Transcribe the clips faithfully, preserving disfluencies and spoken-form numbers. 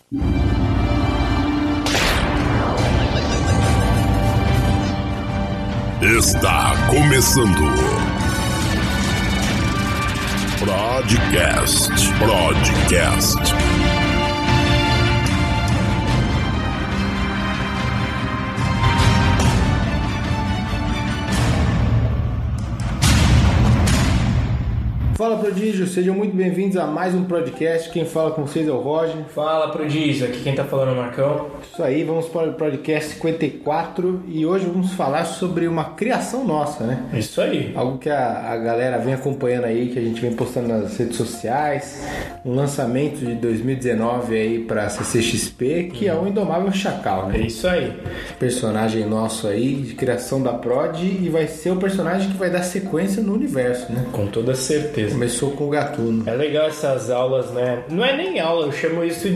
Está começando Podcast, Podcast. Fala, Prodígio, sejam muito bem-vindos a mais um podcast. Quem fala com vocês é o Roger. Fala, Prodígio, aqui quem tá falando é o Marcão. Isso aí, vamos para o podcast cinquenta e quatro e hoje vamos falar sobre uma criação nossa, né? Isso aí. Algo que a, a galera vem acompanhando aí, que a gente vem postando nas redes sociais. Um lançamento de dois mil e dezenove aí pra C C X P, que uhum. é o Indomável Chacal, né? É isso aí. Personagem nosso aí, de criação da Prod, e vai ser o personagem que vai dar sequência no universo, né? Com toda certeza. Começou com o Gatuno. É legal essas aulas, né? Não é nem aula, eu chamo isso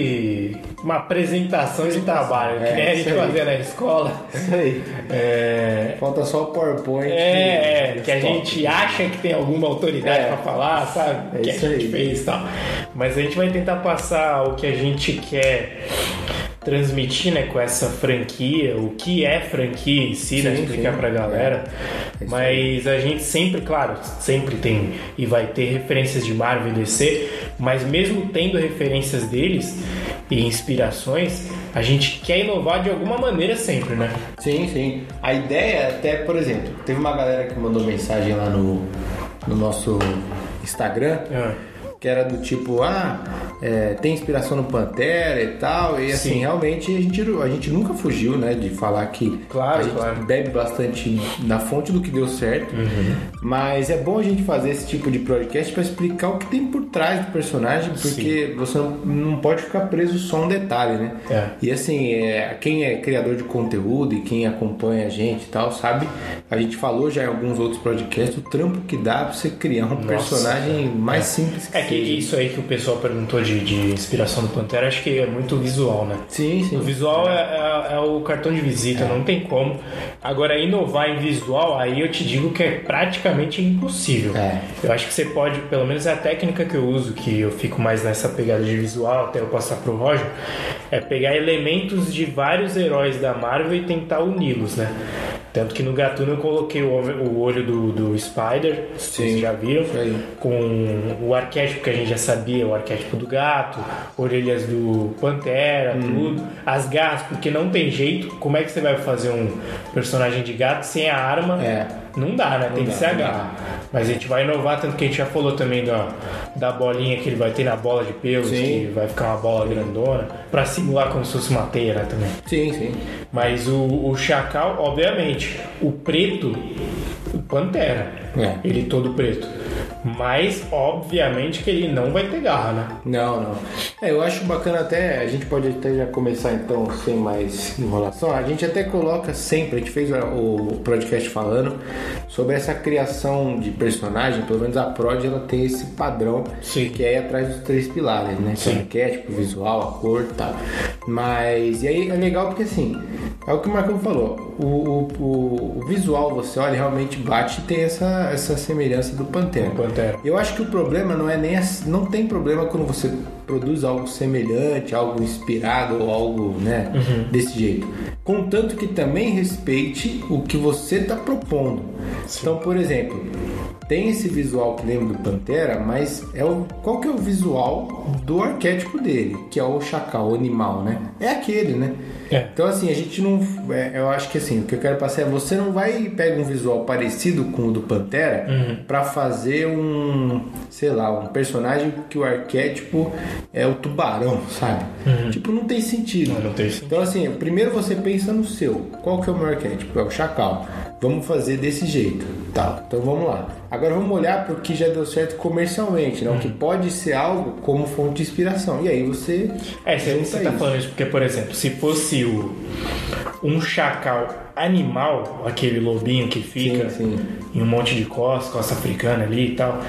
de uma apresentação de trabalho, é, que nem a gente fazia na escola. Isso aí. É... Falta só o PowerPoint. É, de, de que a gente acha que tem alguma autoridade é. pra falar, sabe? É que isso a gente aí. fez e tal. Mas a gente vai tentar passar o que a gente quer transmitir, né, com essa franquia, o que é franquia em si, sim, né, explicar sim. pra galera. É. Mas a gente sempre, claro, sempre tem e vai ter referências de Marvel e D C, mas mesmo tendo referências deles e inspirações, a gente quer inovar de alguma maneira sempre, né? Sim, sim. A ideia até, por exemplo, teve uma galera que mandou mensagem lá no, no nosso Instagram, é. que era do tipo, ah, é, tem inspiração no Pantera e tal, e assim, sim. realmente a gente, a gente nunca fugiu, né, de falar que claro, a gente claro. bebe bastante na fonte do que deu certo, uhum. mas é bom a gente fazer esse tipo de podcast para explicar o que tem por trás do personagem, porque sim. você não, não pode ficar preso só um detalhe, né? É. E assim, é, quem é criador de conteúdo e quem acompanha a gente e tal, sabe, a gente falou já em alguns outros podcasts o trampo que dá pra você criar um Nossa, personagem cara. mais é. simples que É que isso aí que o pessoal perguntou de, de inspiração do Pantera, acho que é muito visual, né? Sim, sim. O visual é, é, é o cartão de visita, é. não tem como. Agora, inovar em visual, aí eu te digo que é praticamente impossível. É. Eu acho que você pode, pelo menos é a técnica que eu uso, que eu fico mais nessa pegada de visual, até eu passar pro Roger, é pegar elementos de vários heróis da Marvel e tentar uni-los, né? Tanto que no Gatuno eu coloquei o, o olho do, do Spider, sim. vocês já viram, Sim. com o arquétipo que a gente já sabia, o arquétipo do gato, orelhas do Pantera, hum. tudo, as garras, porque não tem jeito, como é que você vai fazer um personagem de gato sem a arma? É. Não dá, né? Não Tem dá, que ser a garra. Mas a gente vai inovar, tanto que a gente já falou também da, da bolinha que ele vai ter na bola de pelos, sim. que vai ficar uma bola grandona, pra simular como se fosse uma teia, né, também. Sim, sim. Mas o, o Chacal, obviamente, o preto, o Pantera, é. ele todo preto. Mas, obviamente, que ele não vai ter garra, né? Não, não. É, eu acho bacana até, a gente pode até já começar então, sem mais enrolação. A gente até coloca sempre, a gente fez o podcast falando sobre essa criação de personagem, pelo menos a Prod, ela tem esse padrão, sim. que é aí atrás dos três pilares, né? Que é o arquétipo, visual, a cor e tal. Mas, e aí é legal porque assim, é o que o Marcão falou, o, o, o, o visual, você olha, realmente bate e tem essa, essa semelhança do Pantera. Pantera. Eu acho que o problema não é nem assim, não tem problema quando você produz algo semelhante, algo inspirado ou algo, né, uhum. desse jeito. Contanto que também respeite o que você está propondo. Sim. Então, por exemplo, tem esse visual que lembra do Pantera, mas é o, qual que é o visual do arquétipo dele, que é o chacal, o animal, né? É aquele, né? É. Então, assim, a gente não... É, eu acho que, assim, o que eu quero passar é você não vai pegar um visual parecido com o do Pantera uhum. pra fazer um, sei lá, um personagem que o arquétipo é o tubarão, sabe? Uhum. Tipo, não tem sentido. Não, não tem sentido. Então, assim, primeiro você pensa no seu. Qual que é o meu arquétipo? É o chacal. Vamos fazer desse jeito. Tá, então vamos lá. Agora vamos olhar para o que já deu certo comercialmente, né? O que pode ser algo como fonte de inspiração. E aí você... É, você, você tá falando isso porque, por exemplo, se fosse o, um chacal animal, aquele lobinho que fica sim, sim. em um monte de costa, costa africana ali e tal,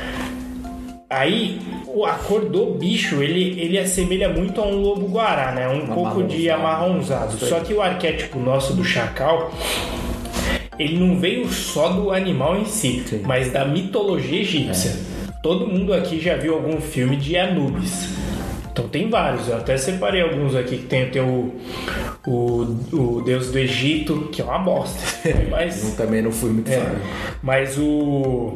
aí a cor do bicho, ele, ele assemelha muito a um lobo-guará, né? Um pouco de amarronzado. Só que o arquétipo nosso do chacal... ele não veio só do animal em si, sim. mas da mitologia egípcia. É. Todo mundo aqui já viu algum filme de Anubis. Então tem vários, eu até separei alguns aqui que tem, tem o, o, o Deus do Egito, que é uma bosta. Mas, eu também não fui muito é, fã. Mas o,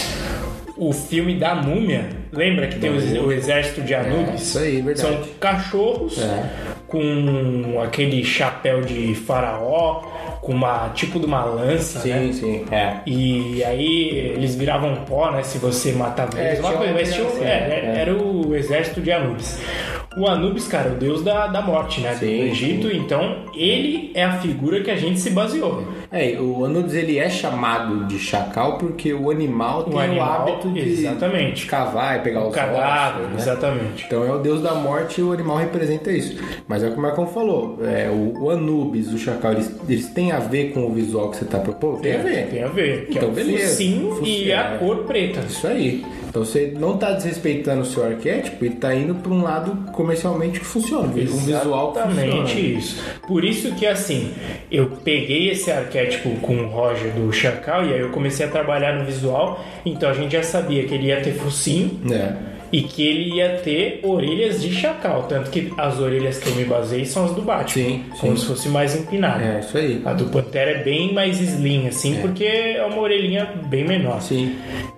o filme da Múmia, lembra que tem o, o exército de Anubis? É, isso aí, verdade. São cachorros é. com aquele chapéu de faraó, com uma tipo de uma lança, sim, né? Sim, sim. É. E aí eles viravam pó, né? Se você matava eles. É, uma coisa, mas tinha, é, é. Era o exército de Anubis. O Anubis, cara, é o deus da, da morte, né? Sim, do Egito. Sim. Então, ele é a figura que a gente se baseou. É, o Anubis, ele é chamado de chacal porque o animal tem o, animal, o hábito de, exatamente. de cavar e pegar o os cadáver, ossos, né? Exatamente. Então, é o deus da morte e o animal representa isso. Mas é o que o Marcão falou. É, o, o Anubis, o chacal, eles, eles têm a ver com o visual que você está propondo? Tem, tem a ver. Tem a ver. Que então, é o beleza. focinho, focinho e a cor preta. Isso aí. Então você não está desrespeitando o seu arquétipo e está indo para um lado comercialmente que funciona, um visual que funciona. Exatamente isso. Por isso que assim, eu peguei esse arquétipo com o Roger do Chacal e aí eu comecei a trabalhar no visual, então a gente já sabia que ele ia ter focinho. É. E que ele ia ter orelhas de chacal. Tanto que as orelhas que eu me basei são as do Batman. Sim, como sim. se fosse mais empinada. É, isso aí. A do Pantera é bem mais slim, assim, é. porque é uma orelhinha bem menor. Sim.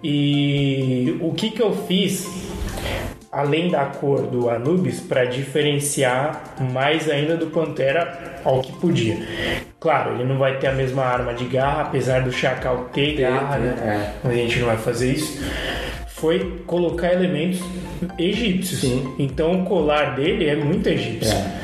E o que que eu fiz, além da cor do Anubis, para diferenciar mais ainda do Pantera ao que podia? Claro, ele não vai ter a mesma arma de garra, apesar do chacal ter garra, né? É. Mas a gente não vai fazer isso. Foi colocar elementos egípcios. Sim. Então o colar dele é muito egípcio. É.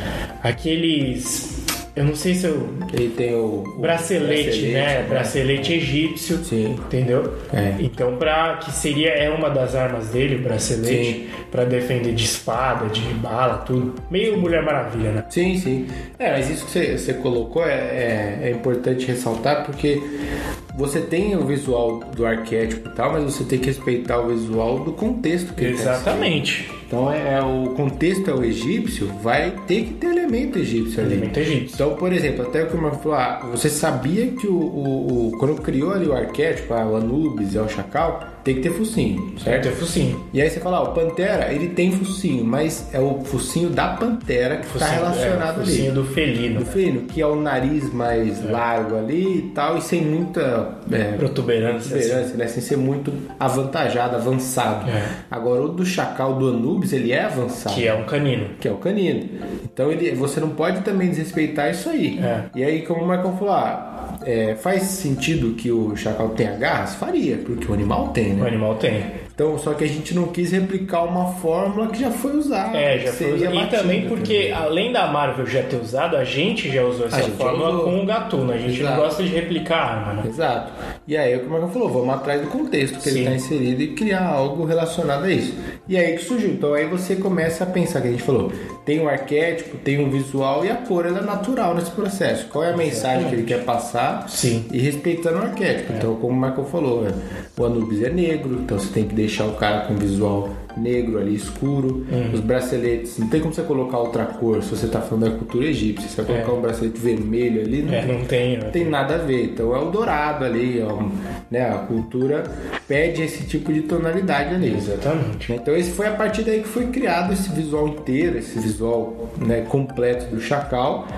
Aqueles... Eu não sei se eu... Ele tem o... o bracelete, bracelete, né? né? Bracelete egípcio. Sim. Entendeu? É. Então, pra... que seria... É uma das armas dele, o bracelete. Sim. Pra defender de espada, de bala, tudo. Meio Mulher Maravilha, né? Sim, sim. É, mas isso que você, você colocou é, é, é importante ressaltar porque... Você tem o visual do arquétipo e tal, mas você tem que respeitar o visual do contexto que ele tem. Exatamente. Então, é, é, o contexto é o egípcio, vai ter que ter elemento egípcio ali. Elemento egípcio. Então, por exemplo, até o que o Marco falou, ah, você sabia que o, o, o, quando criou ali o arquétipo, ah, o Anubis é o chacal, tem que ter focinho, certo? Tem que ter focinho. E aí você fala, ah, o Pantera, ele tem focinho, mas é o focinho da Pantera que está relacionado é, o ali. focinho do felino. Do felino, que é o nariz mais é. largo ali e tal, e sem muita... É, protuberância, protuberância assim. né? Sem ser muito avantajado, avançado. É. Agora, o do chacal do Anubis, ele é avançado. Que é um canino. Que é o canino. Então, ele, você não pode também desrespeitar isso aí. É. E aí, como o Marcão falou, ah, é, faz sentido que o chacal tenha garras? Faria, porque o animal tem, né? O animal tem. Então, só que a gente não quis replicar uma fórmula que já foi usada. É, já foi usada. E também porque, também. além da Marvel já ter usado, a gente já usou essa fórmula usou. com o Gatuno. A gente Exato. não gosta de replicar a arma, né? Exato. E aí, o que o Marcão falou, vamos atrás do contexto que Sim. ele está inserido e criar algo relacionado a isso. E aí que surgiu. Então, aí você começa a pensar, que a gente falou, tem um arquétipo, tem um visual e a cor ela é natural nesse processo. Qual é a mensagem Exatamente. que ele quer passar? Sim. E respeitando o arquétipo. É. Então, como o Marcão falou, né? O Anubis é negro, então você tem que deixar o cara com visual negro ali, escuro. Hum. Os braceletes, não tem como você colocar outra cor se você está falando da cultura egípcia. Você vai colocar é. um bracelete vermelho ali, não, é, tem, não tem, não tem nada a ver. Então é o dourado ali, é um, né? A cultura pede esse tipo de tonalidade ali. Exatamente. Então esse foi a partir daí que foi criado esse visual inteiro, esse visual, né, completo do chacal.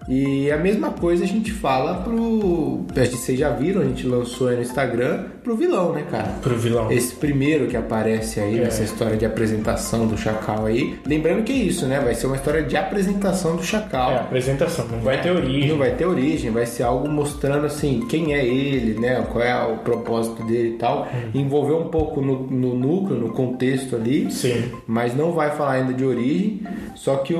E a mesma coisa a gente fala pro... Vocês já viram, a gente lançou aí no Instagram pro vilão, né, cara? Pro vilão. Esse primeiro que aparece aí é. nessa história de apresentação do chacal aí. Lembrando que é isso, né? Vai ser uma história de apresentação do chacal. É, apresentação. Não vai ter origem. Não vai ter origem. Vai ser algo mostrando, assim, quem é ele, né? Qual é o propósito dele e tal. Hum. Envolver um pouco no, no núcleo, no contexto ali. Sim. Mas não vai falar ainda de origem. Só que o,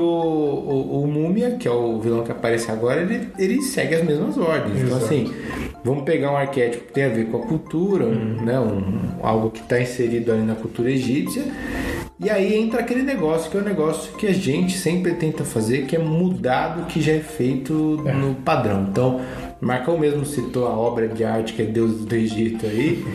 o, o Múmia, que é o vilão que aparece agora, ele, ele segue as mesmas ordens. Exato. Então, assim, vamos pegar um arquétipo que tem a ver com a cultura, hum. né? Um, algo que está inserido ali na cultura egípcia. E aí entra aquele negócio que é um negócio que a gente sempre tenta fazer, que é mudar do que já é feito é. no padrão. Então, Marcão mesmo citou a obra de arte que é Deus do Egito aí.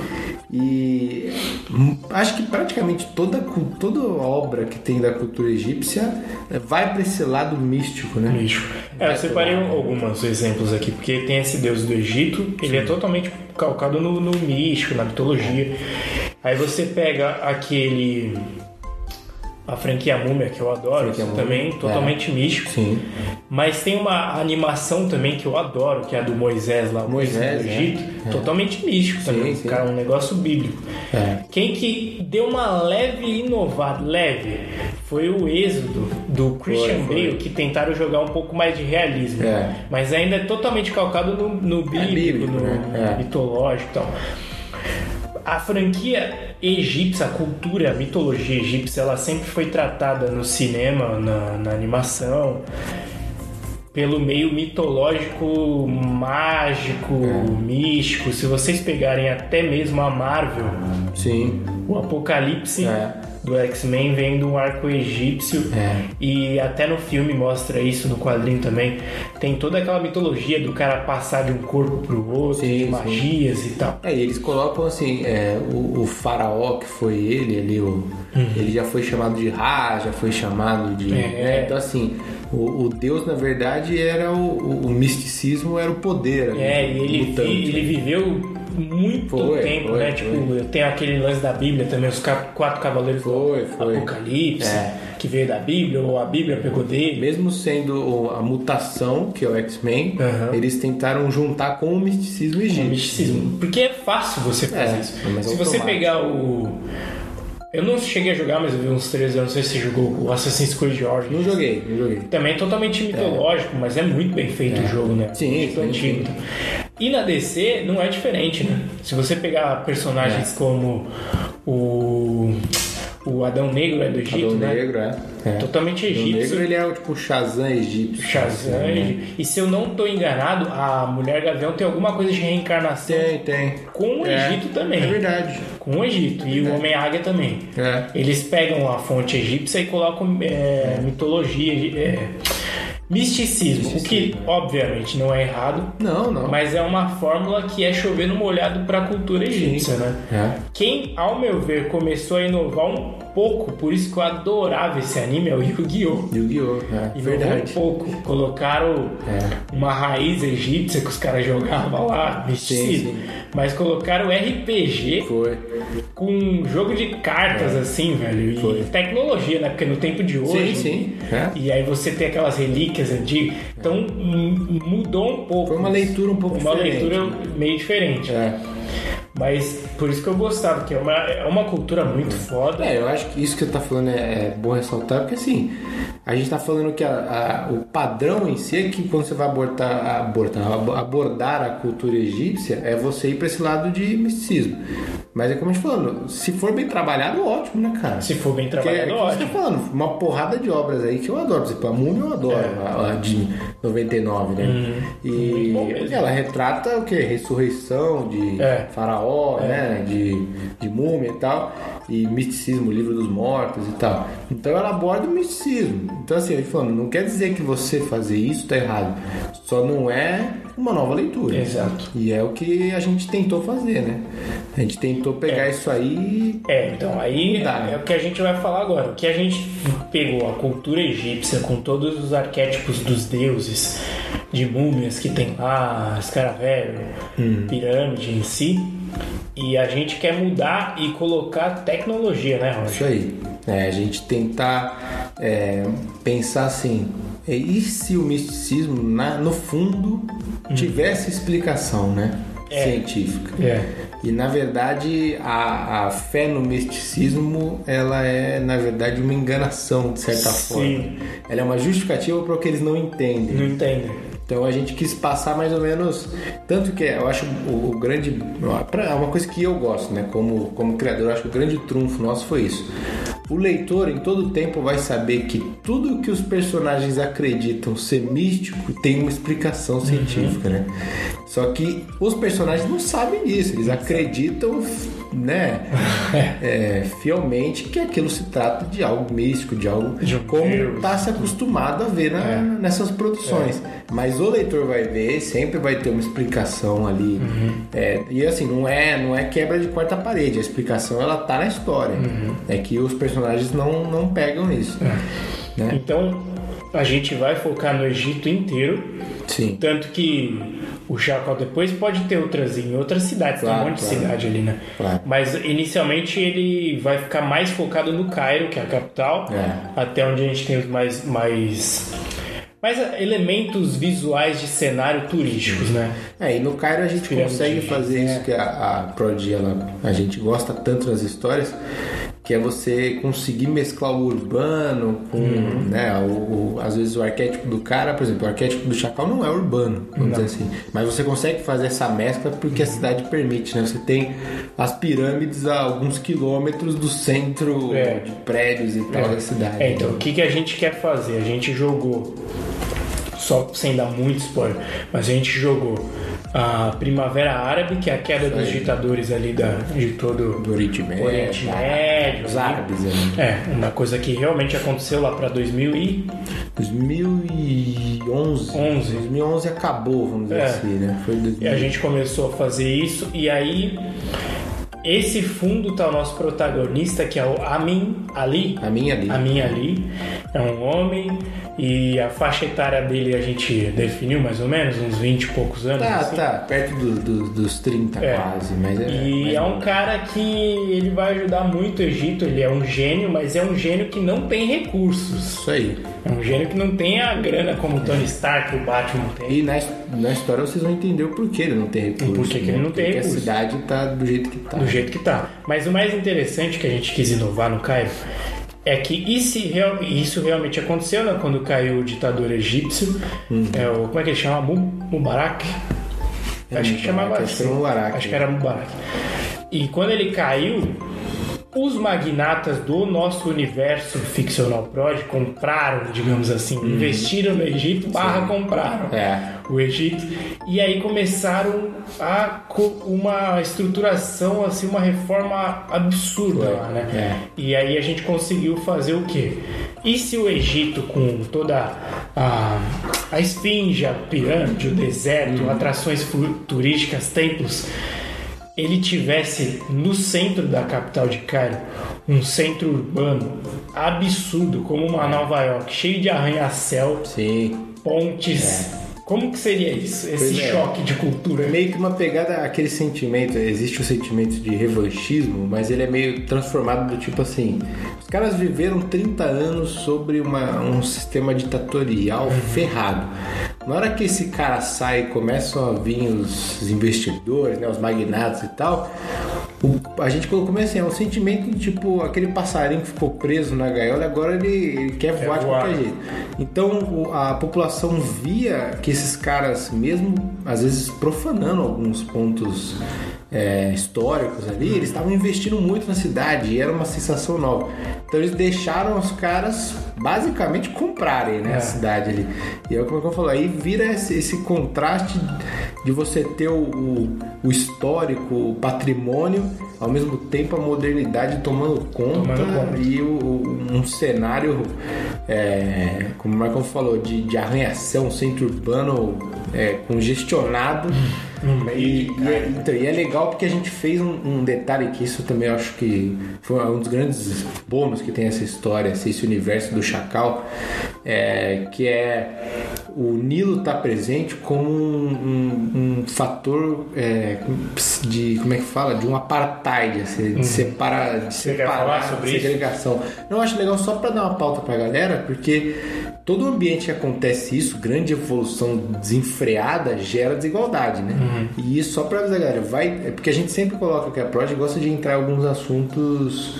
E acho que praticamente toda, toda obra que tem da cultura egípcia vai para esse lado místico, né? Místico. É, eu separei alguns exemplos aqui, porque tem esse Deus do Egito, ele Sim. é totalmente calcado no, no místico, na mitologia. Aí você pega aquele... a franquia Múmia, que eu adoro, isso também totalmente é. místico. Sim. Mas tem uma animação também que eu adoro, que é a do Moisés lá, Moisés do Egito, é. totalmente místico sim, também, sim. Cara, um negócio bíblico. É. Quem que deu uma leve inovada, leve, foi o Êxodo do Christian foi, foi. Bale, que tentaram jogar um pouco mais de realismo. É. Mas ainda é totalmente calcado no, no bíblico, é bíblico, no né? é. mitológico e tal. A franquia egípcia, a cultura, a mitologia egípcia, ela sempre foi tratada no cinema, na, na animação, pelo meio mitológico, mágico, é. místico. Se vocês pegarem até mesmo a Marvel, sim. o Apocalipse é. do X-Men vem do arco egípcio é. e até no filme mostra isso, no quadrinho também. Tem toda aquela mitologia do cara passar de um corpo pro outro, sim, de magias sim. e tal. É, e eles colocam assim, é, o, o faraó que foi ele ali, o, uhum. ele já foi chamado de Ra, já foi chamado de... É. Né? Então assim, o, o Deus na verdade era o, o, o misticismo, era o poder. Ali, é, e ele, vi, ele viveu... muito foi, tempo, foi, né? foi. Tipo, eu tenho aquele lance da Bíblia também, os quatro cavaleiros foi, do foi. Apocalipse, é. que veio da Bíblia, ou a Bíblia pegou dele. Mesmo sendo a mutação, que é o X-Men, uhum. eles tentaram juntar com o misticismo egípcio. O misticismo. Porque é fácil você fazer é, isso. Se automático. você pegar o... Eu não cheguei a jogar, mas eu vi uns três anos, não sei se você jogou o Assassin's Creed Origins. Não joguei, não joguei. Também é totalmente mitológico, é. mas é muito bem feito é. o jogo, né? Sim, muito sim, antigo. sim. E na D C não é diferente, né? Se você pegar personagens é. como o... O Adão Negro é do Egito, Adão né? Negro, é. é. Totalmente egípcio. Adão Negro, ele é o tipo Shazam egípcio. Shazam. Né? E se eu não estou enganado, a Mulher Gavião tem alguma coisa de reencarnação. Tem, tem. Com o é. Egito também. É verdade. Com o Egito. É e o Homem-Águia também. É. Eles pegam a fonte egípcia e colocam é, é. mitologia... É, misticismo, misticismo, o que obviamente não é errado, não, não. mas é uma fórmula que é chover no molhado para a cultura egípcia, sim. né? É. Quem, ao meu ver, começou a inovar um pouco, por isso que eu adorava esse anime, é o Yu-Gi-Oh! Yu-Gi-Oh! É, verdade. Um pouco, colocaram é. uma raiz egípcia que os caras jogavam lá, misticismo, sim, sim. mas colocaram R P G Foi. com um jogo de cartas é. assim, velho, e Foi. tecnologia, né? Porque no tempo de hoje, sim, sim. É. e aí você tem aquelas relíquias antigas, então mudou um pouco. Foi uma leitura um pouco uma diferente. Uma leitura meio diferente. É. Mas por isso que eu gostava, que é uma, é uma cultura muito foda. É, eu acho que isso que você tá falando é, é bom ressaltar, porque assim, a gente tá falando que a, a, o padrão em si é que quando você vai abordar, abordar, abordar a cultura egípcia, é você ir pra esse lado de misticismo. Mas é como a gente falando, se for bem trabalhado, ótimo, né, cara? Se for bem trabalhado, porque, ótimo. Você tá falando, uma porrada de obras aí que eu adoro. Por exemplo, a Múmia eu adoro, é. a, a de noventa e nove, né? Uhum. E ela retrata o quê? Ressurreição de é. faraó, é. né? De, de múmia e tal. E misticismo, livro dos mortos e tal. Então ela aborda o misticismo. Então assim, eu falando, não quer dizer que você fazer isso tá errado. Só não é uma nova leitura. Exato. E é o que a gente tentou fazer, né? A gente tentou pegar é. isso aí. É, então aí mudar, é o que a gente vai falar agora. O que a gente pegou a cultura egípcia com todos os arquétipos dos deuses, de múmias que tem lá, escaravelho, hum. pirâmide em si, e a gente quer mudar e colocar tecnologia, né, Roger? Isso aí. É, a gente tentar é, pensar assim, e se o misticismo, na, no fundo, hum. tivesse explicação, né? É. Científica. É. E na verdade a, a fé no misticismo, ela é na verdade uma enganação de certa Sim. forma. Ela é uma justificativa para o que eles não entendem. Não entendem. Então a gente quis passar mais ou menos, tanto que eu acho o, o grande, é uma coisa que eu gosto, né? Como, como criador, eu acho que o grande trunfo nosso foi isso. O leitor em todo tempo vai saber que tudo que os personagens acreditam ser místico tem uma explicação científica, uhum. né? Só que os personagens não sabem disso, eles acreditam, né, é, fielmente que aquilo se trata de algo místico, de algo de como está se acostumado a ver na, é. nessas produções. É. Mas o leitor vai ver, sempre vai ter uma explicação ali. Uhum. É, e assim, não é, não é quebra de quarta parede, a explicação ela tá na história. Uhum. É que os personagens não, não pegam isso. É. Né? Então, a gente vai focar no Egito inteiro. Sim. Tanto que o Chacal depois pode ter outras em outras cidades, claro, tem um monte claro. de cidade ali, né? Claro. Mas inicialmente ele vai ficar mais focado no Cairo, que é a capital, é. até onde a gente tem os mais, mais, mais elementos visuais de cenário turísticos, né? É, e no Cairo a gente consegue fazer isso que a, a Prodi, ela, a gente gosta tanto nas histórias, que é você conseguir mesclar o urbano com, uhum. né, o, o, às vezes o arquétipo do cara, por exemplo, o arquétipo do Chacal não é urbano, vamos não. dizer assim, mas você consegue fazer essa mescla porque uhum. a cidade permite, né? Você tem as pirâmides a alguns quilômetros do centro é. de prédios e tal é. da cidade. É, então, o que, que a gente quer fazer? A gente jogou, só sem dar muito spoiler, mas a gente jogou a Primavera Árabe, que é a queda dos ditadores ali da, de todo do Oriente Médio, Oriente Médio os árabes ali. É, uma coisa que realmente aconteceu lá para dois mil e onze. onze. dois mil e onze acabou, vamos dizer é. assim, né? Foi dois mil. E a gente começou a fazer isso e aí esse fundo tá o nosso protagonista, que é o Amin Ali. Amin Ali. Amin Ali é um homem e a faixa etária dele a gente definiu mais ou menos, uns vinte e poucos anos. Tá, assim. tá, perto do, do, dos trinta é. quase. Mas é, e mas é um cara que ele vai ajudar muito o Egito, ele é um gênio, mas é um gênio que não tem recursos. Isso aí. É um gênio que não tem a grana como o Tony Stark, o Batman tem. E na, na história vocês vão entender o porquê ele não tem recursos. Por que né? ele não tem Porque recursos. a cidade tá do jeito que tá. Do jeito que tá. Mas o mais interessante que a gente quis inovar no Cairo é que isso, isso realmente aconteceu, né? Quando caiu o ditador egípcio. Hum. É o, como é que ele chama? Mubarak? É, acho que chamava assim. Acho que era Mubarak. Acho que era Mubarak. E quando ele caiu, os magnatas do nosso universo ficcional Prod compraram, digamos assim, hum. investiram no Egito, barra compraram é. o Egito, e aí começaram a uma estruturação, assim, uma reforma absurda é. lá, né? É. E aí a gente conseguiu fazer o quê? E se o Egito, com toda a, a esfinge, a pirâmide, o deserto, hum. atrações turísticas, templos, ele tivesse no centro da capital de Cairo um centro urbano absurdo, como uma Nova York, cheio de arranha-céu, Sim. pontes. É. Como que seria isso? Esse pois choque é. de cultura? É meio que uma pegada, aquele sentimento, existe o sentimento de revanchismo, mas ele é meio transformado do tipo assim, os caras viveram trinta anos sobre uma, um sistema ditatorial uhum. ferrado. Na hora que esse cara sai e começam a vir os investidores, né, os magnatas e tal, o, a gente colocou assim, é um sentimento de tipo, aquele passarinho que ficou preso na gaiola, agora ele, ele quer voar é de qualquer jeito. Então o, a população via que esses caras, mesmo às vezes profanando alguns pontos é, históricos ali, eles estavam investindo muito na cidade e era uma sensação nova. Então eles deixaram os caras basicamente comprarem, né, é. a cidade ali. E é o que o Marcão falou, aí vira esse, esse contraste de você ter o, o, o histórico, o patrimônio, ao mesmo tempo a modernidade tomando conta, tomando conta. E o, o, um cenário, é, como o Marcão falou, de, de arranha-céu, um centro urbano é, congestionado. Hum, e, e, é, então, e é legal porque a gente fez um, um detalhe que isso também eu acho que foi um dos grandes bônus que tem essa história, esse universo do Chacal, é, que é o Nilo tá presente como um, um, um fator é, de, como é que fala? De um apartheid, assim, de, hum. separa, de Você separar, quer falar sobre segregação. Isso? Não, eu acho legal só para dar uma pauta pra galera, porque todo ambiente que acontece isso, grande evolução desenfreada, gera desigualdade, né? Uhum. E isso só pra avisar, galera, vai, é porque a gente sempre coloca que a Prod gosta de entrar em alguns assuntos,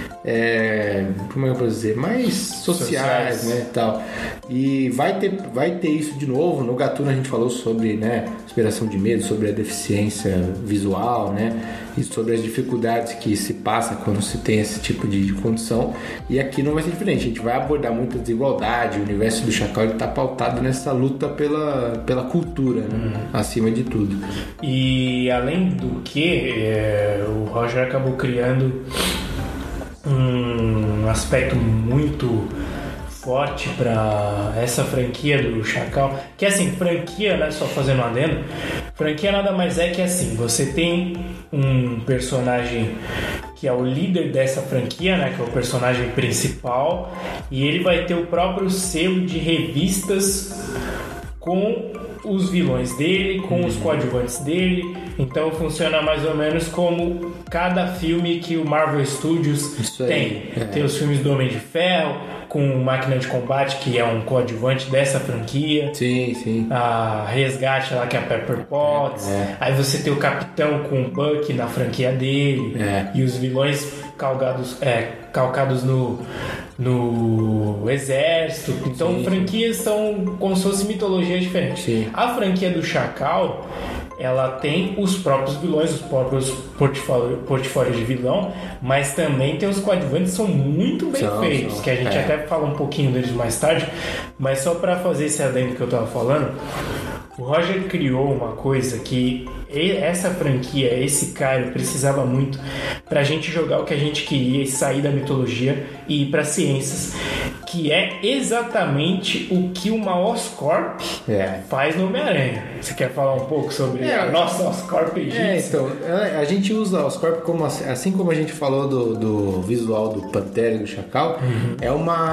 é, como é que eu posso dizer, mais sociais, sociais. né, tal. E vai ter, vai ter isso de novo. No Gatuno a gente falou sobre, né, inspiração de medo, sobre a deficiência visual, né, e sobre as dificuldades que se passa quando se tem esse tipo de condição. E aqui não vai ser diferente, a gente vai abordar muita desigualdade. O universo do Chacal está pautado nessa luta pela, pela cultura, né, uhum. acima de tudo. E além do que, é, o Roger acabou criando um aspecto muito forte para essa franquia do Chacal, que assim, franquia, né, só fazendo um adendo, franquia nada mais é que assim, você tem um personagem que é o líder dessa franquia, né, que é o personagem principal, e ele vai ter o próprio selo de revistas com os vilões dele, com os coadjuvantes dele. Então funciona mais ou menos como cada filme que o Marvel Studios Isso tem. aí, é. Tem os filmes do Homem de Ferro, com Máquina de Combate, que é um coadjuvante dessa franquia. Sim, sim. A Resgate lá, que é a Pepper Potts. É. Aí você tem o Capitão com o Bucky na franquia dele. É. E os vilões calcados, é, calcados no, no exército. Então, Sim, franquias são como se fossem mitologias diferentes. Sim. A franquia do Chacal, ela tem os próprios vilões, os próprios portfólio, portfólios de vilão, mas também tem os coadjuvantes que são muito bem São, feitos, são, que a gente é. até fala um pouquinho deles mais tarde, mas só para fazer esse adendo que eu tava falando, o Roger criou uma coisa que essa franquia, esse cara precisava muito pra gente jogar o que a gente queria e sair da mitologia e ir pra ciências, que é exatamente o que uma Oscorp É. faz no Homem-Aranha. Você quer falar um pouco sobre É, a nossa Oscorp egípcia? É, então, a gente usa a Oscorp como, assim como a gente falou do, do visual do Pantera e do Chacal, uhum. é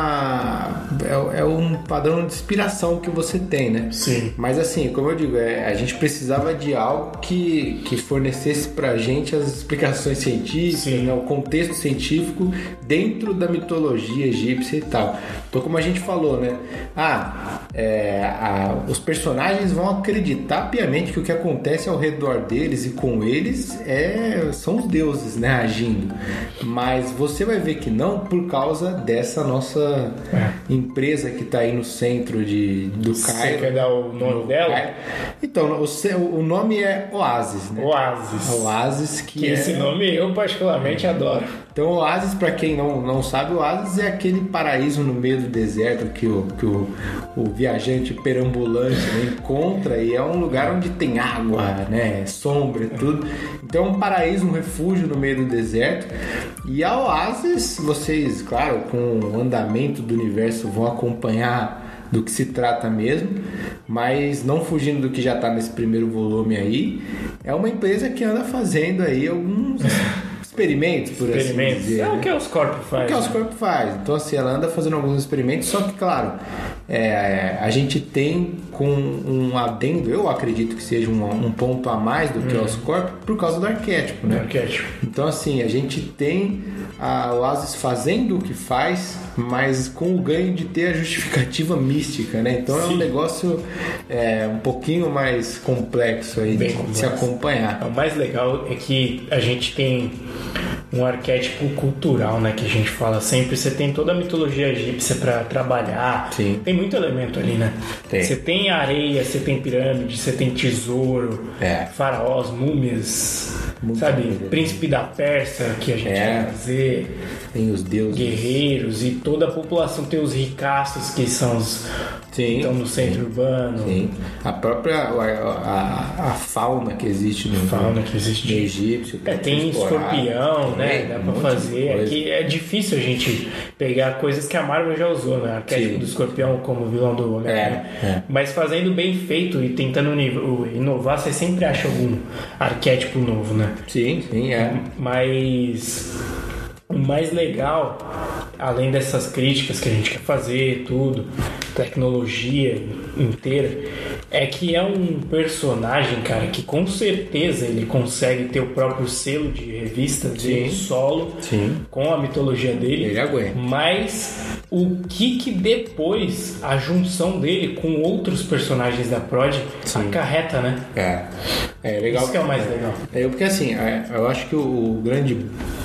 uma é, é um padrão de inspiração que você tem, né? Sim. Mas assim, como eu digo, é, a gente precisava de algo que, que fornecesse pra gente as explicações científicas, né, o contexto científico dentro da mitologia egípcia e tal. Então, como a gente falou, né? Ah, é, a, os personagens vão acreditar piamente que o que acontece ao redor deles e com eles é, são os deuses, né? Agindo. Mas você vai ver que não por causa dessa nossa é. empresa que está aí no centro de, do Cairo. Você quer dar o nome dela? Cairo. Então, o, o nome é Oasis, né? Oasis. Oasis, que, que é... esse nome eu particularmente adoro. Então, o Oasis, para quem não, não sabe, o Oasis é aquele paraíso no meio do deserto que o, que o, o viajante perambulante, né, encontra, e é um lugar onde tem água, né, sombra e tudo. Então, é um paraíso, um refúgio no meio do deserto. E a Oasis, vocês, claro, com o andamento do universo, vão acompanhar do que se trata mesmo, mas não fugindo do que já está nesse primeiro volume aí. É uma empresa que anda fazendo aí alguns... experimentos, por experimentos. assim dizer. É né? o que a Oscorp faz. O que a Oscorp né? faz. Então, assim, ela anda fazendo alguns experimentos, só que, claro, é, a gente tem com um adendo, eu acredito que seja um, um ponto a mais do que hum. a Oscorp, por causa do arquétipo, né? Arquétipo. Então, assim, a gente tem a Oasis fazendo o que faz, mas com o ganho de ter a justificativa mística, né? Então, Sim. é um negócio é, um pouquinho mais complexo aí Bem de complexo. se acompanhar. O mais legal é que a gente tem um arquétipo cultural, né, que a gente fala sempre. Você tem toda a mitologia egípcia para trabalhar. Sim. Tem muito elemento ali, né? Tem. Você tem areia, você tem pirâmide, você tem tesouro, é. faraós, múmias, muito sabe? lindo. Príncipe da Pérsia, que a gente é. vai fazer. Tem os deuses. Guerreiros, e toda a população tem os ricaços, que são os Sim. estão no centro Sim. urbano. Sim. A própria a, a, a fauna que existe no, fauna que existe. no egípcio. É, tem escorpião, tem, né? Dá pra fazer. É que é difícil a gente pegar coisas que a Marvel já usou, né? Arquétipo Sim. do escorpião como vilão do Homem-Aranha. É, é. Mas fazendo bem feito e tentando inovar, você sempre acha algum arquétipo novo, né? Sim, sim, é. Mas o mais legal, além dessas críticas que a gente quer fazer, tudo, tecnologia inteira, é que é um personagem, cara, que com certeza ele consegue ter o próprio selo de revista dele solo, Sim. com a mitologia dele. Ele aguenta. Mas o que que depois a junção dele com outros personagens da Prod Sim. acarreta, né? É. É legal. Isso que é o mais legal. É, porque assim, eu acho que o, o grande...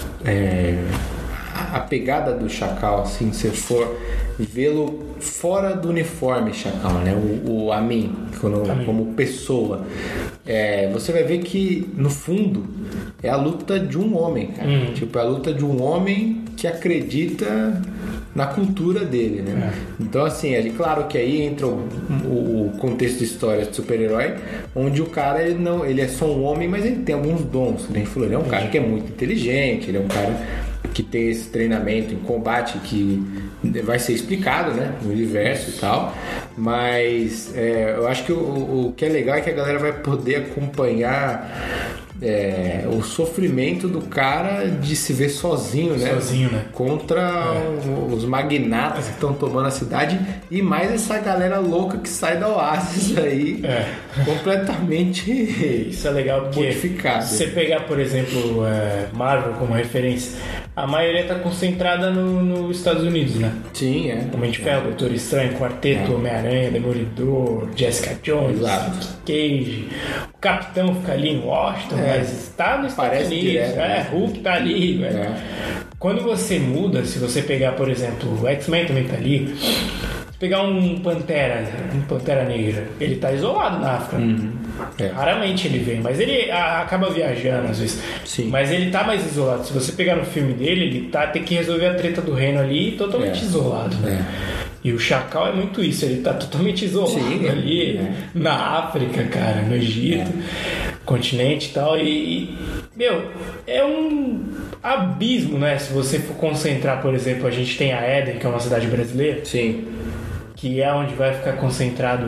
É, a pegada do Chacal, assim, se for vê-lo fora do uniforme Chacal, né? O, o Amin, como, Amin, como pessoa, é, você vai ver que no fundo é a luta de um homem, cara. Hum. Tipo, é a luta de um homem que acredita na cultura dele, né? É. Então, assim, é claro que aí entra o, o, o contexto de história de super-herói, onde o cara, ele não, ele é só um homem, mas ele tem alguns dons, né? Ele é um cara que é muito inteligente, ele é um cara que tem esse treinamento em combate que vai ser explicado, né, no universo e tal, mas é, eu acho que o, o que é legal é que a galera vai poder acompanhar é, o sofrimento do cara de se ver sozinho, né? Sozinho, né? Contra é. os magnatas que estão tomando a cidade e mais essa galera louca que sai da Oasis aí, é. completamente isso é legal porque modificado. Se você pegar, por exemplo, é, Marvel como referência, a maioria está concentrada no, nos Estados Unidos, né? Sim, é. Homem de Ferro, Doutor Estranho, Quarteto, é. Homem-Aranha, Demolidor, Jessica Jones, Exato. Cage. O Capitão fica ali em Washington, é. mas está nos Estados Parece Unidos. Direto, é, Hulk tá ali, velho. É. Quando você muda, se você pegar, por exemplo, o X-Men também tá ali. Se pegar um Pantera, um Pantera Negra, ele tá isolado na África. Uhum. É. Raramente ele vem, mas ele a, acaba viajando às vezes. Sim. Mas ele tá mais isolado. Se você pegar no filme dele, ele tá tem que resolver a treta do reino ali totalmente é. isolado. Né? É. E o Chacal é muito isso, ele tá totalmente isolado Sim, ali é. na África, cara, no Egito, é. continente e tal. E, e, meu, é um abismo, né? Se você for concentrar, por exemplo, a gente tem a Éden, que é uma cidade brasileira. Sim. Que é onde vai ficar concentrado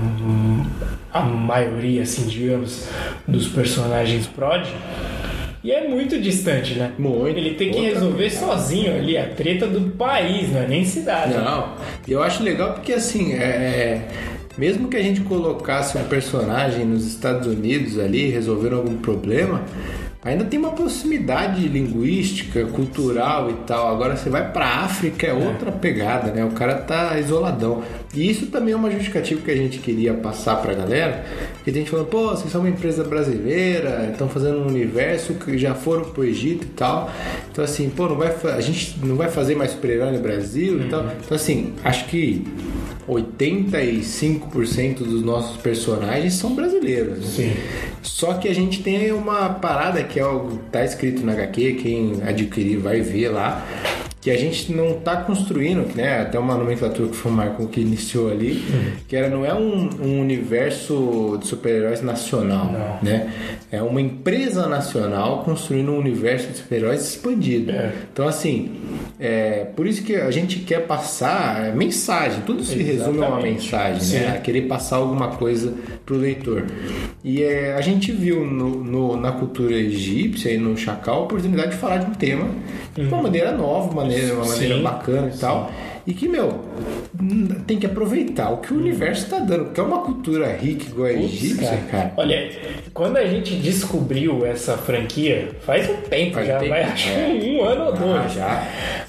a, a maioria, assim, digamos, dos personagens prod. E é muito distante, né? Muito. Ele tem que resolver sozinho ali a treta do país, não é nem cidade. Não, e eu acho legal porque, assim, é... mesmo que a gente colocasse um personagem nos Estados Unidos ali, resolvendo algum problema, ainda tem uma proximidade linguística, cultural e tal. Agora você vai pra África, é outra pegada, né? O cara tá isoladão. E isso também é uma justificativa que a gente queria passar pra galera. Que a gente falando, pô, vocês são uma empresa brasileira, estão fazendo um universo que já foram pro Egito e tal. Então assim, pô, não vai, a gente não vai fazer mais super-herói no Brasil uhum. e tal. Então assim, acho que oitenta e cinco por cento dos nossos personagens são brasileiros. Né? Sim. Só que a gente tem uma parada que é algo tá escrito na H Q, quem adquirir vai ver lá, que a gente não tá construindo, né? Até uma nomenclatura que foi o Marco que iniciou ali, uhum. que era, não é um, um universo de super-heróis nacional, não. né? É uma empresa nacional construindo um universo de super-heróis expandido. É. Então, assim, é, por isso que a gente quer passar mensagem, tudo se Exatamente. resume a uma mensagem, Sim. né? A querer passar alguma coisa pro leitor. E é, a gente viu no, no, na cultura egípcia e no Chacal a oportunidade de falar de um tema uhum. de uma maneira nova, uma maneira, uma maneira Sim. bacana e tal. E que, meu, tem que aproveitar o que o universo está dando, porque é uma cultura rica igual a egípcia, cara. cara. Olha, quando a gente descobriu essa franquia, faz um tempo faz já, tempo, vai, acho é. um ano ou dois. Ah, já.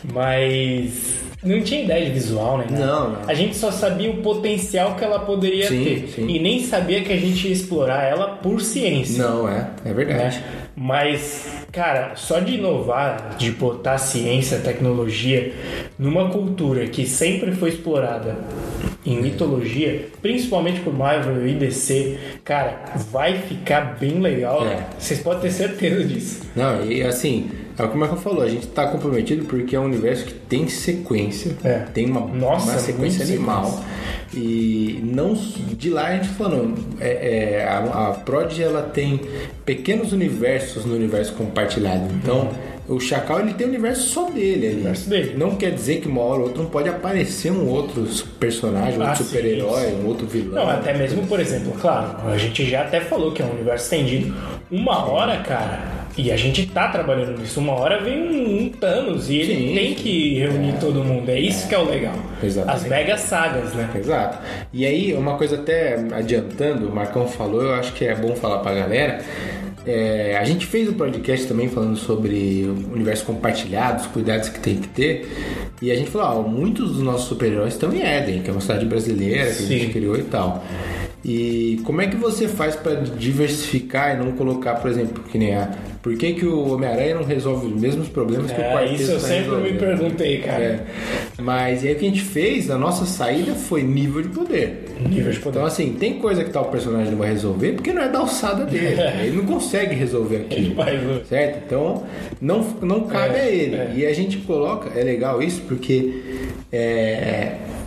Mas não tinha ideia de visual, né? Não, não. A gente só sabia o potencial que ela poderia sim, ter. Sim. E nem sabia que a gente ia explorar ela por ciência. Não, é. É verdade. Né? Mas, cara, só de inovar, de botar ciência, tecnologia numa cultura que sempre foi explorada em mitologia, principalmente por Marvel e D C, cara, vai ficar bem legal. É. Vocês podem ter certeza disso. Não, e assim, é o que o Marco falou, a gente tá comprometido porque é um universo que tem sequência, é. tem uma, Nossa, uma sequência animal. Sequência. E não de lá a gente falando, é, é, a, a Prod ela tem pequenos universos no universo compartilhado. Então, uhum. o Chacal ele tem o universo só dele ali. Universo dele. Não quer dizer que uma hora ou outra não pode aparecer um outro personagem, um ah, outro super-herói, um outro vilão. Não, até mesmo, por exemplo, claro, a gente já até falou que é um universo estendido. Uma hora, cara, e a gente tá trabalhando nisso, uma hora vem um, um Thanos e ele sim, tem sim. que reunir é. todo mundo. É isso é. que é o legal. Exatamente. As mega sagas, né? Exato. E aí, uma coisa até adiantando, o Marcão falou, eu acho que é bom falar pra galera. É, a gente fez um podcast também falando sobre o universo compartilhado, os cuidados que tem que ter. E a gente falou, ó, muitos dos nossos super-heróis estão em Éden, que é uma cidade brasileira que Sim. a gente criou e tal. E como é que você faz para diversificar e não colocar, por exemplo, que nem a... Por que, que o Homem-Aranha não resolve os mesmos problemas que é, o Quarteto isso eu tá sempre resolvendo? me perguntei, cara. É. Mas aí o que a gente fez, a nossa saída foi nível de poder. Nível de poder. Então assim, tem coisa que tal personagem não vai resolver porque não é da alçada dele. Ele não consegue resolver aquilo. Ele vai, certo? Então não, não cabe é, a ele. É. E a gente coloca, é legal isso porque... É,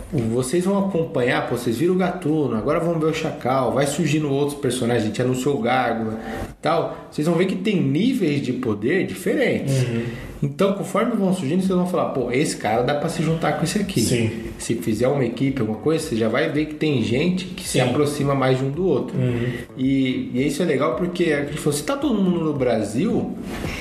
vocês vão acompanhar, pô, vocês viram o Gatuno, agora vão ver o Chacal, vai surgindo outros personagens, a gente anunciou o Gárgula e tal, vocês vão ver que tem níveis de poder diferentes. Uhum. Então, conforme vão surgindo, vocês vão falar, pô, esse cara dá pra se juntar com esse aqui. Sim. Se fizer uma equipe, alguma coisa, você já vai ver que tem gente que Sim. se aproxima mais de um do outro. Uhum. E, e isso é legal porque, a gente falou, se tá todo mundo no Brasil,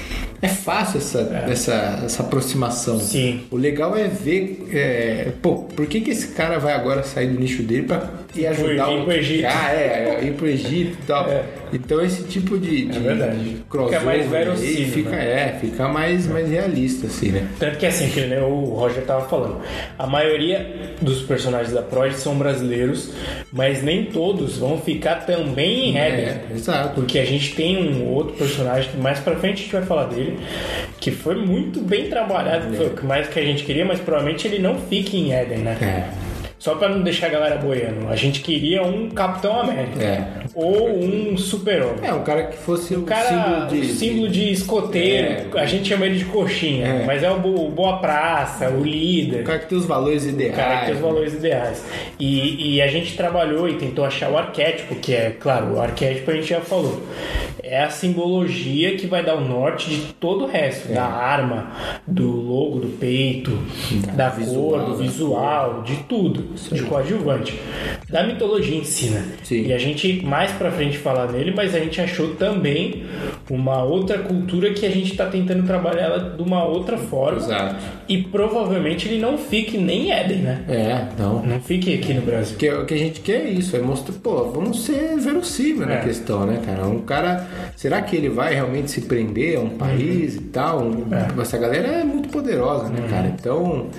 é fácil essa, é. essa, essa aproximação. Sim. O legal é ver, é, pô, por que, que esse cara vai agora sair do nicho dele pra ir ajudar o cara, é, ir pro Egito e tal. É. Então esse tipo de, de, é de crossover fica mais verossímil, fica, né? é, fica mais, é. mais realista, assim, né? Tanto que assim, que né, o Roger tava falando, a maioria dos personagens da Prod são brasileiros, mas nem todos vão ficar também em Éden. É, exato. Porque a gente tem um outro personagem que mais pra frente a gente vai falar dele, que foi muito bem trabalhado, é. foi o mais que a gente queria, mas provavelmente ele não fique em Éden, né? É. Só pra não deixar a galera boiando, a gente queria um Capitão América. É. Ou um super-homem. É, um cara que fosse um cara, símbolo de... símbolo de escoteiro. É. A gente chama ele de coxinha, é. mas é o boa praça, o líder. O cara que tem os valores ideais. O cara que tem os valores ideais. E, e a gente trabalhou e tentou achar o arquétipo, que é, claro, o arquétipo a gente já falou. É a simbologia que vai dar o norte de todo o resto. É. Da arma, do logo do peito, da, da visual, cor, do visual, da... de tudo. De coadjuvante, da mitologia em si, né? Sim. E a gente mais pra frente fala nele, mas a gente achou também uma outra cultura que a gente tá tentando trabalhar ela de uma outra forma. Exato. E provavelmente ele não fique nem em Éden, né? É, não. Não fique aqui no Brasil. Porque o que a gente quer é isso, é mostrar, pô, vamos ser verossímil é. na questão, né, cara? Um cara, será que ele vai realmente se prender a um país uhum. e tal? Um, é. Essa galera é muito poderosa, né, uhum. cara? Então,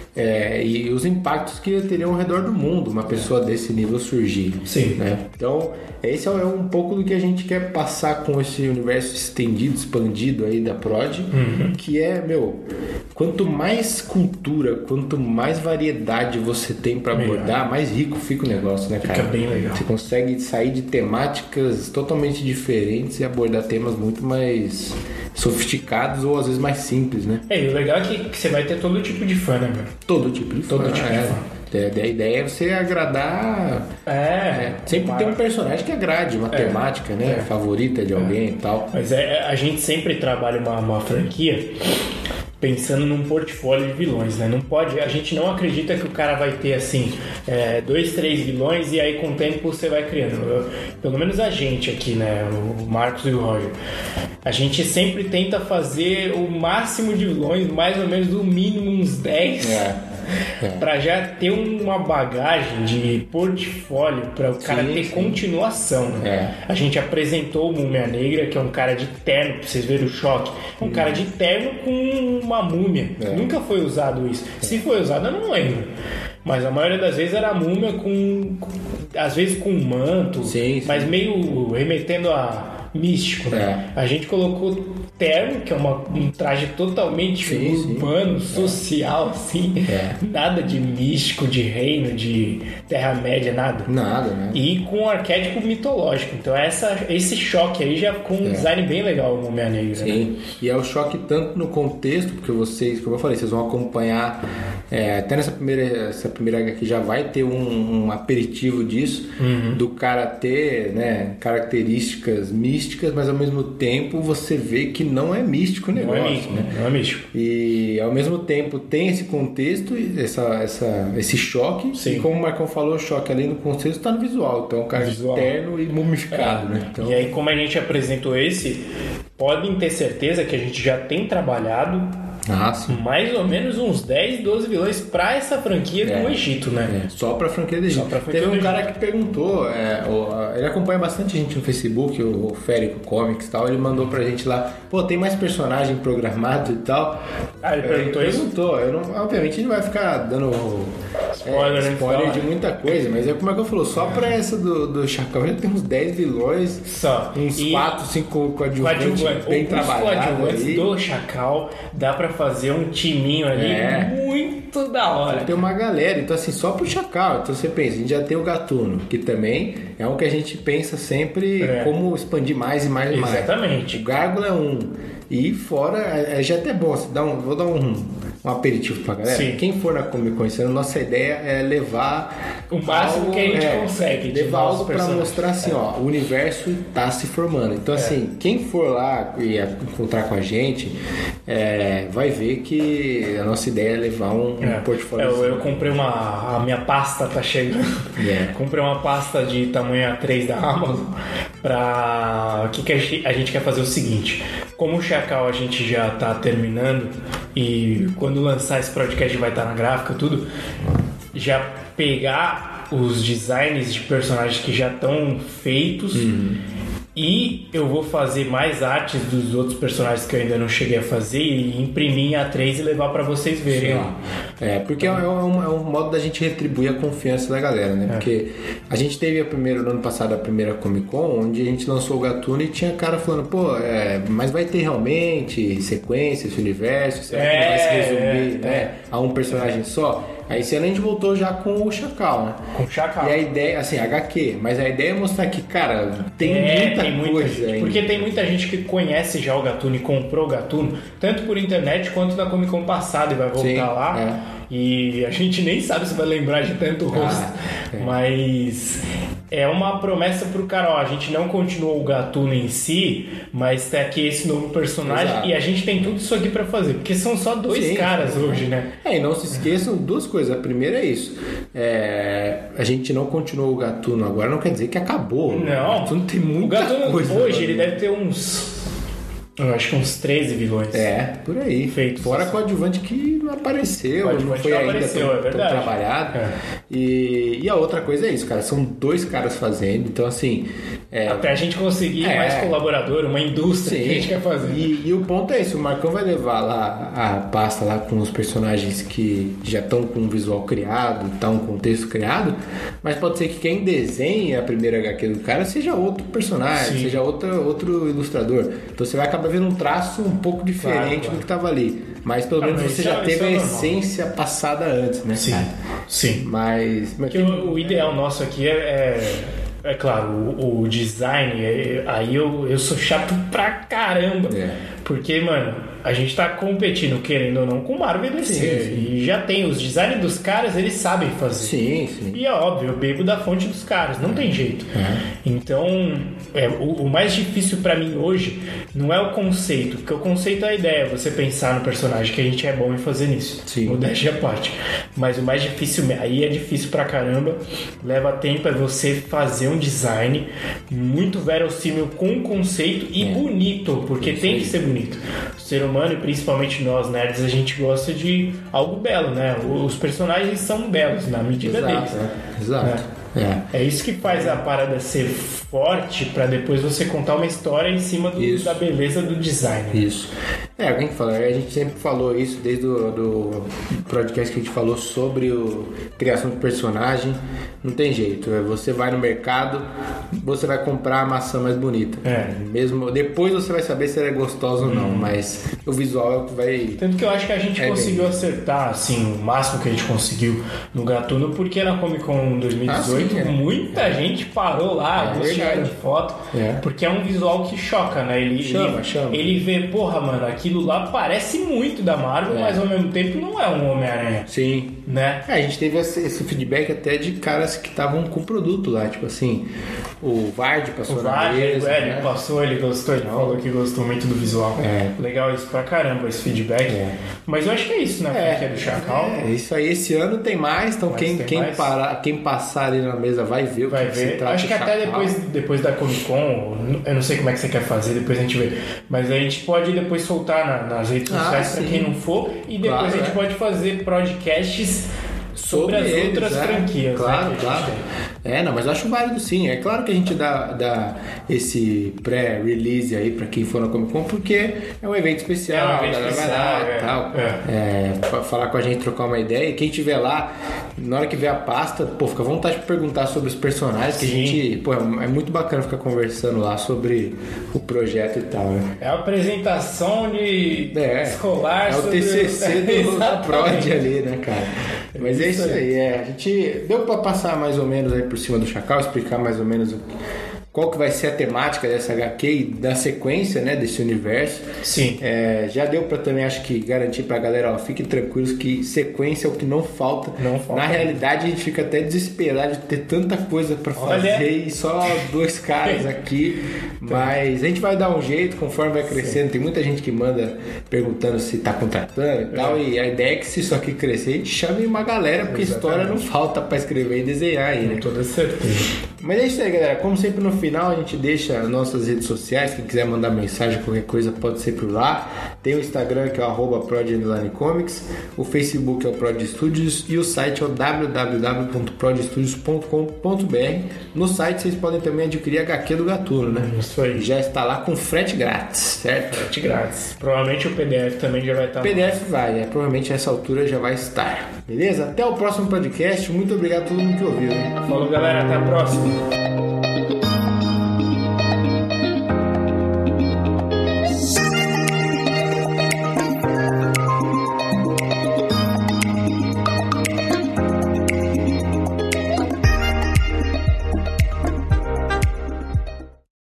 é, e os impactos que teriam ao redor do mundo uma pessoa desse nível surgir. Sim. Né? Então, esse é um pouco do que a gente quer passar com esse universo estendido, expandido aí da Prod, uhum. que é, meu, quanto mais cultura, quanto mais variedade você tem para abordar, mais rico fica o negócio, né, cara? Fica bem legal. Você consegue sair de temáticas totalmente diferentes e abordar temas muito mais sofisticados ou às vezes mais simples, né? É, e o legal é que, que você vai ter todo tipo de fã, né, meu? Todo tipo de fã. Todo tipo é. de fã. A ideia é você agradar. É. é sempre claro. Ter um personagem que agrade, uma é, temática, né? É. Favorita de alguém é. e tal. Mas é, a gente sempre trabalha uma, uma franquia pensando num portfólio de vilões, né? Não pode, a gente não acredita que o cara vai ter assim é, dois, três vilões e aí com o tempo você vai criando. Eu, pelo menos a gente aqui, né? O Marcos e o Roger. A gente sempre tenta fazer o máximo de vilões, mais ou menos do mínimo uns dez. É. É. Pra já ter uma bagagem de portfólio para o cara sim, ter sim. continuação, né? É. A gente apresentou o Múmia Negra, que é um cara de terno, pra vocês verem o choque, um hum. cara de terno com uma múmia. É. Nunca foi usado isso. É. Se foi usado, eu não lembro. Mas a maioria das vezes era a múmia com, com às vezes com um manto, sim, sim. mas meio remetendo a místico, né? É. A gente colocou terno, que é uma, um traje totalmente sim, urbano, sim. social, assim. É. Nada de místico, de reino, de Terra-média, nada. Nada, né? E com um arquétipo mitológico. Então essa, esse choque aí já com um é. design bem legal, o Múmia Negra. Sim. Né? E é o choque tanto no contexto, porque vocês, como eu falei, vocês vão acompanhar é, até nessa primeira, essa primeira aqui já vai ter um, um aperitivo disso, uhum. do cara ter, né, características místicas, mas ao mesmo tempo você vê que não é místico o negócio, não é místico, né? Não é místico. E ao mesmo tempo tem esse contexto, essa, essa, esse choque, sim. e como o Marcão falou, o choque além do contexto está no visual, então é um cara externo e mumificado, é. né? Então... E aí como a gente apresentou esse, podem ter certeza que a gente já tem trabalhado Ah, sim. mais ou menos uns dez, doze vilões pra essa franquia é, do Egito, né? É, só pra franquia do Egito. Franquia Teve um do cara Egito. que perguntou, é, o, ele acompanha bastante gente no Facebook, o, o Férico Comics e tal, ele mandou pra gente lá, pô, tem mais personagem programado e tal. Ah, ele perguntou ele isso? Perguntou, eu não, obviamente ele vai ficar dando spoiler, é, spoiler de muita coisa, mas é como é que eu falou, só pra essa do, do Chacal já tem uns dez vilões, só. uns quatro, cinco coadjuvantes bem trabalhados aí. Do Chacal dá pra fazer um timinho ali é. muito da hora. Tem uma galera, então assim, só pro Chacal. Então você pensa, a gente já tem o Gatuno, que também é um que a gente pensa sempre é. como expandir mais e mais e mais. Exatamente. O Gárgula é um. E fora, é, é já até bom, você dá um, vou dar um, um aperitivo pra galera. Sim. Quem for na Comic Con esse ano, nossa ideia é levar o máximo algo, que a gente é, consegue. Levar algo pra mostrar assim, é. ó, o universo tá se formando. Então, é. assim, quem for lá e encontrar com a gente, é, vai ver que a nossa ideia é levar um, é. um portfólio. Eu, eu comprei uma... A minha pasta tá chegando. Yeah. Comprei uma pasta de tamanho A três da Amazon pra... O que, que a, gente, a gente quer fazer é o seguinte. Como o Chacal a gente já tá terminando e quando lançar esse podcast vai estar na gráfica, tudo, já pegar os designs de personagens que já estão feitos uhum. e eu vou fazer mais artes dos outros personagens que eu ainda não cheguei a fazer e imprimir em A três e levar para vocês verem lá. É, porque então, é, um, é um modo da gente retribuir a confiança da galera, né? É. Porque a gente teve a primeira, no ano passado a primeira Comic Con, onde a gente lançou o Gatuno e tinha cara falando, pô, é, mas vai ter realmente sequência, esse universo? Será é, que não vai se resumir é, né, é. a um personagem é. só? Aí esse ano a gente voltou já com o Chacal, né? Com o Chacal. E a ideia, assim, H Q, mas a ideia é mostrar que, cara, tem é, muita tem muita coisa gente, ainda. porque tem muita gente que conhece já o Gatuno e comprou o Gatuno, tanto por internet quanto na Comic Con passada e vai voltar Sim, lá. É. E a gente nem sabe se vai lembrar de tanto rosto, ah, é. mas é uma promessa pro cara, ó, a gente não continuou o Gatuno em si, mas tem aqui esse novo personagem Exato. E a gente tem tudo isso aqui pra fazer, porque são só dois Sim, caras é. hoje, né? É, e não se esqueçam duas coisas. A primeira é isso, é, a gente não continuou o Gatuno agora, não quer dizer que acabou. Não, o Gatuno tem muita o Gatuno coisa. Hoje ele deve ter uns... Eu acho que uns treze vilões. É, por aí. Feitos. Fora coadjuvante que não apareceu, não foi ainda apareceu, tão, é tão trabalhado. É. E, e a outra coisa é isso, cara. São dois caras fazendo, então assim... É, até a gente conseguir é, mais colaborador, uma indústria sim, que a gente quer fazer. E, e o ponto é esse, o Marcão vai levar lá a pasta lá com os personagens que já estão com um visual criado, tá um contexto criado, mas pode ser que quem desenhe a primeira H Q do cara seja outro personagem, sim. seja outra, outro ilustrador. Então você vai acabar vendo um traço um pouco diferente claro, claro. do que estava ali. Mas pelo menos ah, você já é, teve a é essência passada antes, né? Sim, cara? Sim. Mas... mas tem... o, o ideal nosso aqui é... é... É claro, o, o design, aí eu, eu sou chato pra caramba. É. Porque, mano, a gente tá competindo, querendo ou não, com Marvel e D C. Sim, sim. E já tem os designs dos caras, eles sabem fazer. Sim, sim. E é óbvio, eu bebo da fonte dos caras, não é. tem jeito. É. Então, é, o, o mais difícil pra mim hoje não é o conceito, porque o conceito é a ideia, você pensar no personagem, que a gente é bom em fazer nisso. Sim. Modéstia à parte. Mas o mais difícil, aí é difícil pra caramba, leva tempo, é você fazer um design muito verossímil com um conceito e é. bonito, porque Isso tem aí. que ser bonito. O ser humano, e principalmente nós nerds, a gente gosta de algo belo, né? Os personagens são belos na medida Exato, deles. É. Exato. É. É. é isso que faz a parada ser forte pra depois você contar uma história em cima do, da beleza do design. Isso. É, alguém que fala, a gente sempre falou isso desde o do podcast que a gente falou sobre o criação de personagem. Não tem jeito, você vai no mercado, você vai comprar a maçã mais bonita. É. Mesmo, depois você vai saber se ela é gostosa hum. ou não, mas o visual é o que vai... Tanto que eu acho que a gente é conseguiu bem. acertar assim, o máximo que a gente conseguiu no Gatuno, porque na Comic Con dois mil e dezoito ah, sim, é. muita é. gente parou lá, é, tirando foto, é. porque é um visual que choca, né? Ele, chama, ele, chama. ele vê, porra, mano, aquilo lá parece muito da Marvel, é. mas ao mesmo tempo não é um Homem-Aranha. Sim. Né? É, a gente teve esse, esse feedback até de caras que estavam com o produto lá, tipo assim, o Vard passou o na Vard, mesa. É, né? ele passou, ele gostou, ele falou que gostou muito do visual. É. Legal isso pra caramba, esse feedback. É. Mas eu acho que é isso, né? É, que é do Chacal. É, isso aí, esse ano tem mais, então quem, quem, mais. Parar, quem passar ali na mesa vai ver o vai que ver. se trata. Acho que até depois, depois da Comic Con, eu não sei como é que você quer fazer, depois a gente vê. Mas a gente pode depois soltar na, nas redes sociais ah, pra quem não for, e depois claro, a gente é. pode fazer podcasts sobre, sobre as eles, outras é. franquias. Claro, né, claro. É, não, mas eu acho válido sim. É claro que a gente dá, dá esse pré-release aí pra quem for na Comic Con, porque é um evento especial, é um evento especial, vai lá é, e tal. É. É, pra falar com a gente, trocar uma ideia. E quem tiver lá, na hora que ver a pasta, pô, fica à vontade de perguntar sobre os personagens, que sim. a gente, pô, é muito bacana ficar conversando lá sobre o projeto e tal, né? É a apresentação de é, escolar é o T C C o... do, da Prod ali, né, cara? Mas é isso aí, é. A gente deu pra passar mais ou menos aí por cima do Chacal, explicar mais ou menos o qual que vai ser a temática dessa agá quê e da sequência, né, desse universo. Sim. É, já deu pra também, acho que, garantir pra galera, ó, fiquem tranquilos que sequência é o que não falta. Não falta. Na realidade, a gente fica até desesperado de ter tanta coisa pra fazer Olha. e só dois caras aqui. Mas a gente vai dar um jeito conforme vai crescendo. Sim. Tem muita gente que manda perguntando se tá contratando e tal. É. E a ideia é que se isso aqui crescer, a gente chame uma galera, porque Exatamente. História não falta pra escrever e desenhar aí, né? Com toda certeza. Mas é isso aí, galera. Como sempre, no final a gente deixa nossas redes sociais. Quem quiser mandar mensagem, qualquer coisa, pode ser por lá. Tem o Instagram, que é o arroba prod underline comics. O Facebook é o Prod Studios. E o site é o w w w ponto prod studios ponto com ponto b r. No site vocês podem também adquirir a agá quê do Gatuno, né? Isso aí. Já está lá com frete grátis, certo? Frete grátis. Provavelmente o P D F também já vai estar. O P D F vai, né? Provavelmente nessa altura já vai estar. Beleza? Até o próximo podcast. Muito obrigado a todo mundo que ouviu, hein? Falou, galera. Até a próxima.